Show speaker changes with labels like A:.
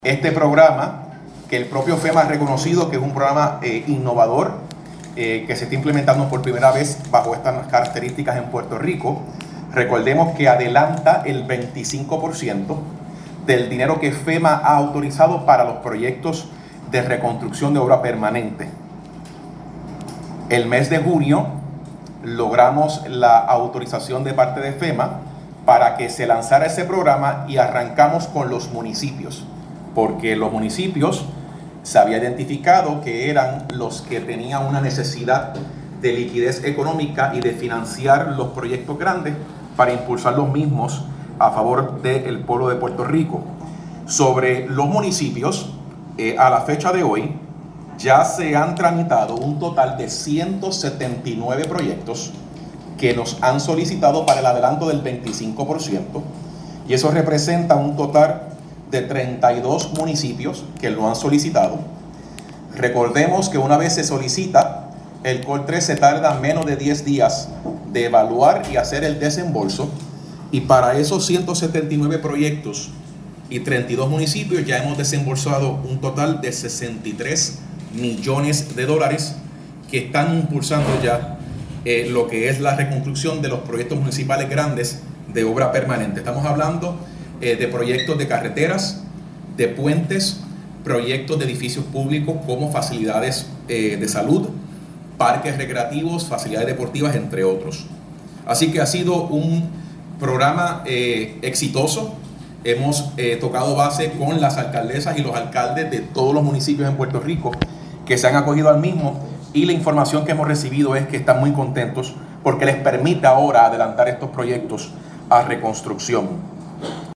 A: Este programa, que el propio FEMA ha reconocido que es un programa innovador, que se está implementando por primera vez bajo estas características en Puerto Rico. Recordemos que adelanta el 25% del dinero que FEMA ha autorizado para los proyectos de reconstrucción de obra permanente. El mes de junio logramos la autorización de parte de FEMA para que se lanzara ese programa y arrancamos con los municipios, porque los municipios se había identificado que eran los que tenían una necesidad de liquidez económica y de financiar los proyectos grandes para impulsar los mismos a favor del pueblo de Puerto Rico. Sobre los municipios, a la fecha de hoy, ya se han tramitado un total de 179 proyectos que nos han solicitado para el adelanto del 25%, y eso representa un total de 32 municipios que lo han solicitado. Recordemos que una vez se solicita, el COR 3 se tarda menos de 10 días de evaluar y hacer el desembolso, y para esos 179 proyectos y 32 municipios ya hemos desembolsado un total de 63 millones de dólares que están impulsando ya lo que es la reconstrucción de los proyectos municipales grandes de obra permanente. Estamos hablando de proyectos de carreteras, de puentes, proyectos de edificios públicos como facilidades de salud, parques recreativos, facilidades deportivas, entre otros. Así que ha sido un programa exitoso. Hemos tocado base con las alcaldesas y los alcaldes de todos los municipios en Puerto Rico que se han acogido al mismo, y la información que hemos recibido es que están muy contentos porque les permite ahora adelantar estos proyectos a reconstrucción.